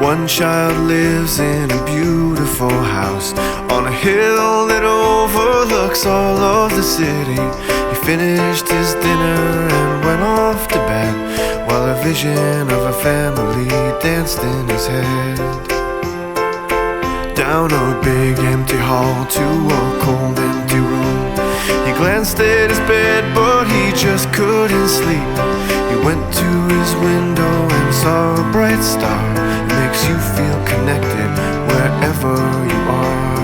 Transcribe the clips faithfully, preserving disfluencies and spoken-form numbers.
One child lives in a beautiful house on a hill that overlooks all of the city. He finished his dinner and went off to bed, while a vision of a family danced in his head. Down a big empty hall to a cold empty room, he glanced at his bed but he just couldn't sleep. He went to his window and saw a bright star. It makes you feel connected wherever you are.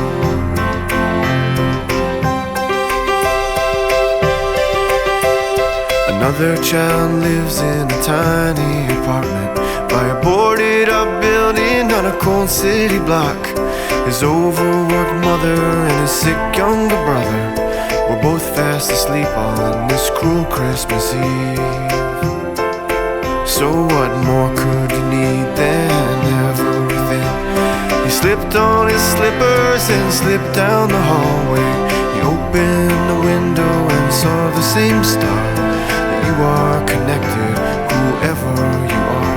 Another child lives in a tiny apartment by a boarded up building on a cold city block. His overworked mother and his sick younger brother were both fast asleep on this cruel Christmas Eve. So what more could you need than everything? He slipped on his slippers and slipped down the hallway. He opened the window and saw the same star. That you are connected, whoever you are.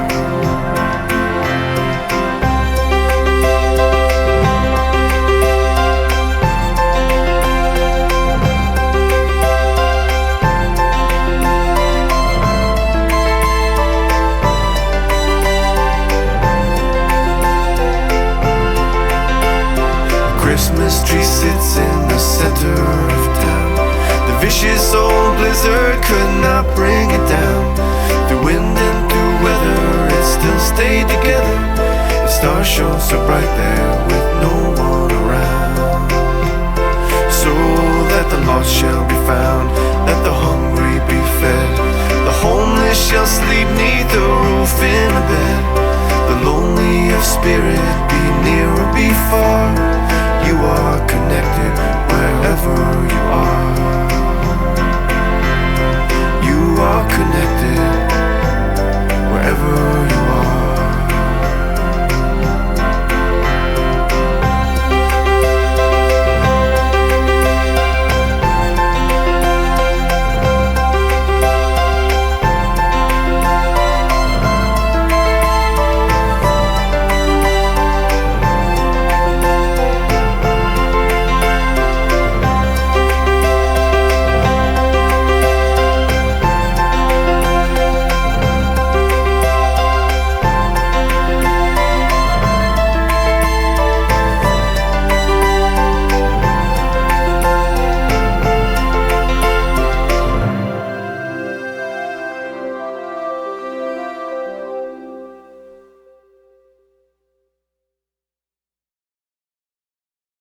Christmas tree sits in the center of town. The vicious old blizzard could not bring it down. Through wind and through weather, it still stayed together. The stars shone so bright there with no one around. So that the lost shall be found, that the hungry be fed, the homeless shall sleep neath the roof in a bed. The lonely of spirit be near or be far. You are connected wherever you are. You are connected.